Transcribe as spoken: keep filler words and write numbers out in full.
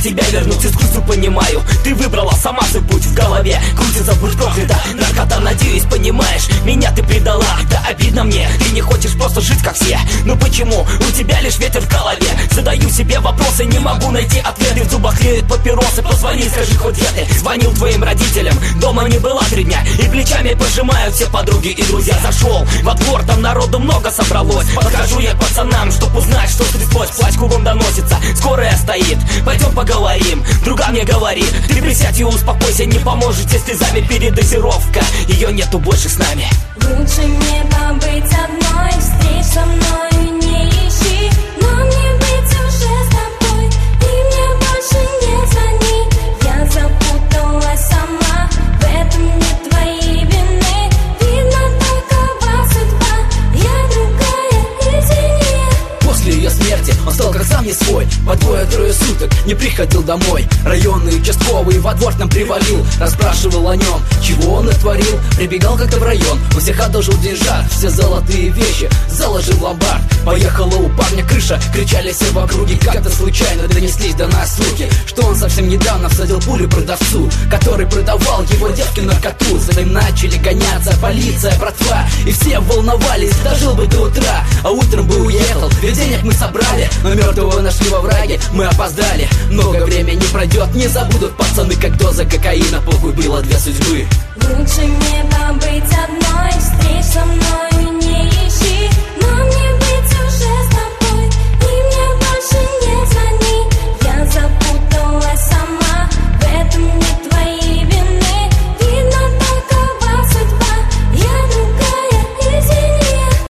тебя вернуть искусству, понимаю. Ты выбрала сама свой путь в голове, крутится, будь проклята, наркота, надеюсь, понимаешь. Меня ты предала, да обидно мне. Ты не хочешь просто жить как все. Ну почему? У тебя лишь ветер в голове. Задаю себе вопросы, не могу найти ответы. В зубах тлеют папиросы, позвони, скажи хоть где ты. Звонил твоим родителям, дома не была три дня. И плечами пожимают все подруги и друзья. Зашел во двор, там народу много собралось. Подхожу я к пацанам, чтоб узнать, что стряслось. Плач кругом доносится, скорая стоит. Пойдем поговорим, друга мне говорит: ты присядь и успокойся, не поможете слезами. Передозировка, ее нету больше с нами. Лучше мне побыть одной, встреч со мною не ищи. Но мне быть уже с тобой, и мне больше не звони. Я запуталась сама, в этом нет твоей вины. Видно, такова судьба, я другая, извини. После ее смерти он стал как сам не свой. По двое-трое суток не приходил домой. Районный участковый во двор к нам привалил, расспрашивал о нем, чего он натворил. Прибегал как-то в район, у всех одолжил деньжат, все золотые вещи заложил в ломбард. Поехала у парня крыша, кричали все в округе. Как-то случайно донеслись до нас слухи, что он совсем недавно всадил пулю продавцу, который продавал его девке наркоту. За ним начали гоняться полиция, братва, и все волновались, дожил бы до утра, а утром бы уехал. Ведь денег мы собрали, но мертвого нашли во враге. Мы опоздали, много времени пройдет, не забудут пацаны, как доза кокаина. Похуй, было две судьбы. Лучше мне побыть одной, встреч со мной